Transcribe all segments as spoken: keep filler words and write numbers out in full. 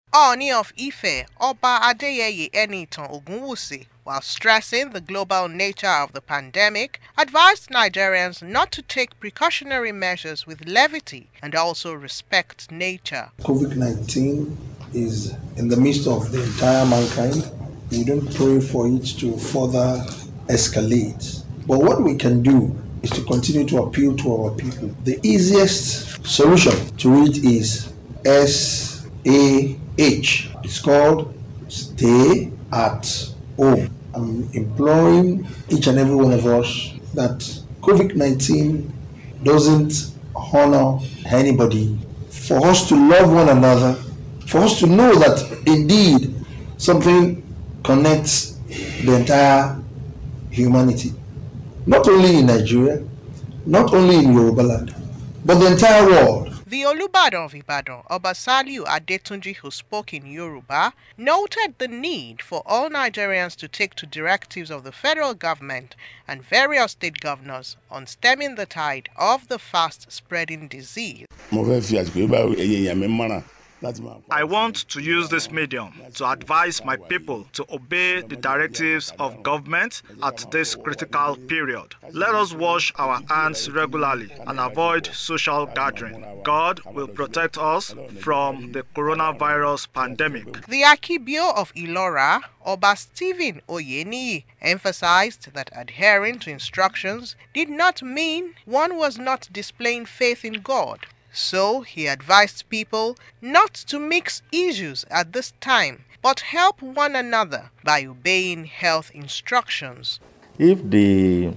Ooni of Ife, Oba Adeyeye Enitan Ogunwusi, while stressing the global nature of the pandemic, advised Nigerians not to take precautionary measures with levity and also respect nature. COVID nineteen is in the midst of the entire mankind. We don't pray for it to further escalate. But what we can do is to continue to appeal to our people. The easiest solution to it is S A H. It's called Stay at Home. I'm imploring each and every one of us that COVID nineteen doesn't honor anybody. For us to love one another, for us to know that indeed something connects the entire humanity, not only in Nigeria, not only in Yoruba land, but the entire world. The Olubadan of Ibadan, Oba Saliu Adetunji, who spoke in Yoruba, noted the need for all Nigerians to take to directives of the federal government and various state governors on stemming the tide of the fast-spreading disease. I want to use this medium to advise my people to obey the directives of government at this critical period. Let us wash our hands regularly and avoid social gathering. God will protect us from the coronavirus pandemic. The Akibio of Ilora, Oba Stephen Oyeniyi, emphasized that adhering to instructions did not mean one was not displaying faith in God. So he advised people not to mix issues at this time, but help one another by obeying health instructions. If the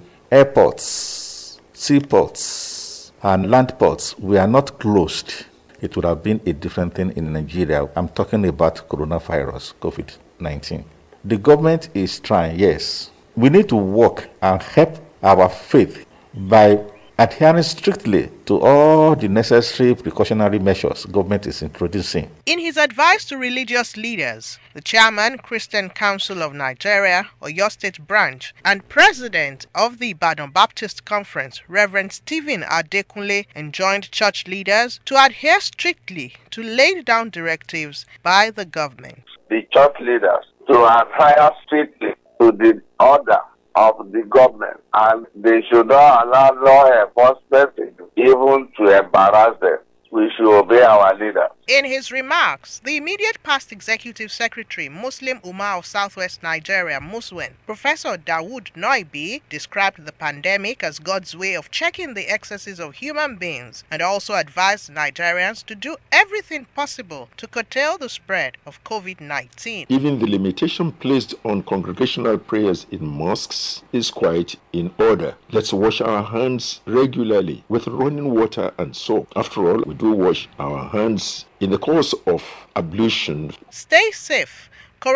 airports, seaports, and land ports were not closed, it would have been a different thing in Nigeria. I'm talking about coronavirus, COVID nineteen. The government is trying, yes. We need to work and help our faith by adhering strictly to all the necessary precautionary measures government is introducing. In his advice to religious leaders, the chairman, Christian Council of Nigeria, Oyo State Branch, and president of the Ibadan Baptist Conference, Reverend Stephen Adekunle, enjoined church leaders to adhere strictly to laid down directives by the government. The church leaders to adhere strictly to the order of the government, and they should not allow law enforcement even to embarrass them. We should obey our leaders. In his remarks, the immediate past executive secretary, Muslim Ummah of Southwest Nigeria, Muswen, Professor Dawood Noibi, described the pandemic as God's way of checking the excesses of human beings and also advised Nigerians to do everything possible to curtail the spread of COVID nineteen. Even the limitation placed on congregational prayers in mosques is quite in order. Let's wash our hands regularly with running water and soap. After all, we do wash our hands in the course of ablution. Stay safe.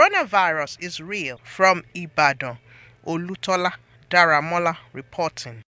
Coronavirus is real. From Ibadan, Olutola Daramola reporting.